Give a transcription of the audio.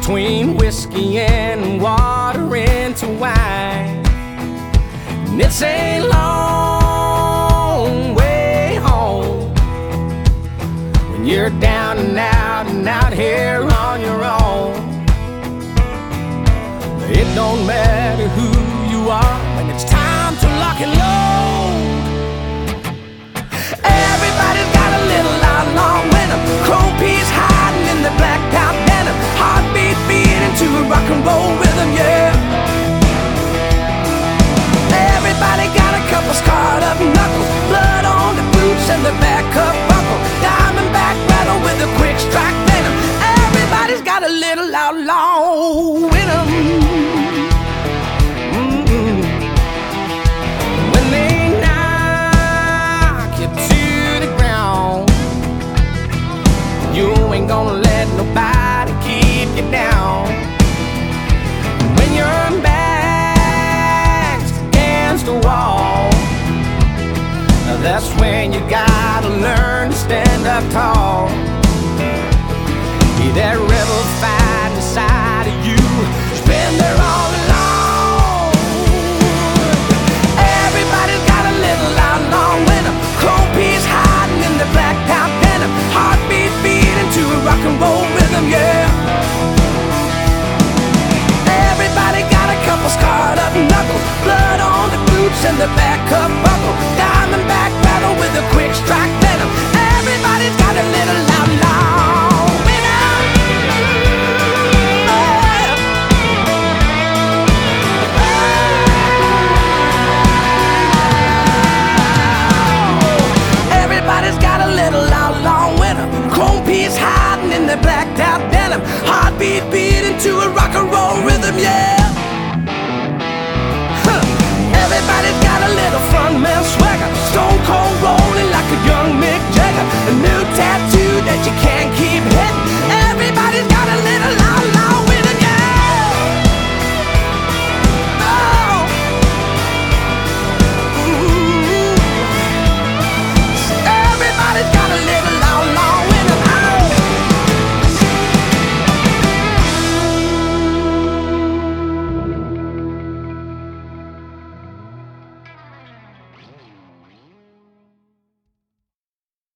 between whiskey and water into wine. And it's a long way home when you're down and out here on your own. It don't matter who you are when it's time to lock and load. Everybody's got a little outlaw winner, chrome piece hiding in the blacked out denim, heartbeat beating to a rock and roll rhythm, yeah. Everybody got a couple scarred up knuckles, blood on the boots and the back up buckle, diamondback rattle with a quick strike venom. Everybody's got a little outlaw in 'em. When they knock you to the ground, you ain't gonna let nobody keep you down. When your back's against the wall, that's when you gotta learn to stand up tall. Be that rebel fight inside of you, it's been there all along. Everybody's got a little outlaw winner, chrome piece hiding in the blacked out denim, heartbeat beating to a rock and roll rhythm, yeah. Everybody got a couple scarred up knuckles, blood on the boots and the back up buckle, diamondback rattle with a quick strike venom. Everybody's got a little outlaw winner. Everybody's got a little outlaw winner, chrome piece hiding in the blacked out denim, heartbeat beating to a rock and roll rhythm, yeah. Everybody's got a little frontman swagger, stone cold rolling like a young Mick Jagger, a new tattoo